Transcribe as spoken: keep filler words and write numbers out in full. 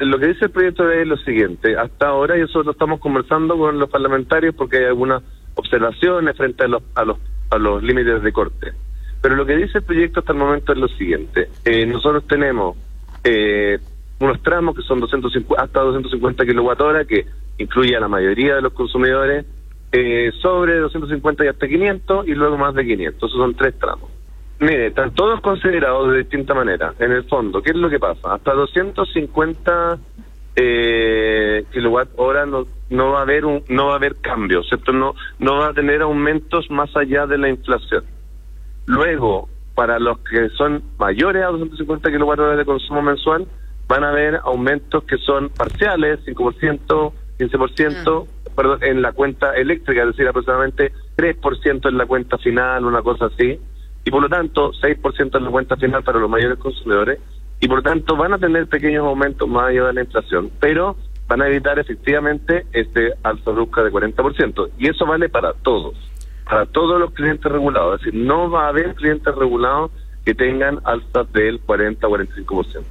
lo que dice el proyecto es lo siguiente. Hasta ahora, y nosotros estamos conversando con los parlamentarios porque hay algunas observaciones frente a los, a los, a los límites de corte. Pero lo que dice el proyecto hasta el momento es lo siguiente. Eh, nosotros tenemos eh, unos tramos que son doscientos cincuenta, hasta doscientos cincuenta kilowatt hora, que incluye a la mayoría de los consumidores, eh, sobre doscientos cincuenta y hasta quinientos, y luego más de quinientos. Esos son tres tramos. Mire, están todos considerados de distinta manera. En el fondo, ¿qué es lo que pasa? Hasta doscientos cincuenta eh, kilowatt hora no, no va a haber un, no va a haber cambios, ¿cierto? No, no va a tener aumentos más allá de la inflación. Luego, para los que son mayores a doscientos cincuenta kilowatt hora de consumo mensual, van a haber aumentos que son parciales, cinco por ciento, quince por ciento, mm. perdón, en la cuenta eléctrica, es decir, aproximadamente tres por ciento en la cuenta final, una cosa así. Y por lo tanto, seis por ciento en la cuenta final para los mayores consumidores, y por lo tanto van a tener pequeños aumentos más allá de la inflación, pero van a evitar efectivamente este alza brusca de cuarenta por ciento, y eso vale para todos, para todos los clientes regulados, es decir, no va a haber clientes regulados que tengan alzas del cuarenta o cuarenta y cinco por ciento.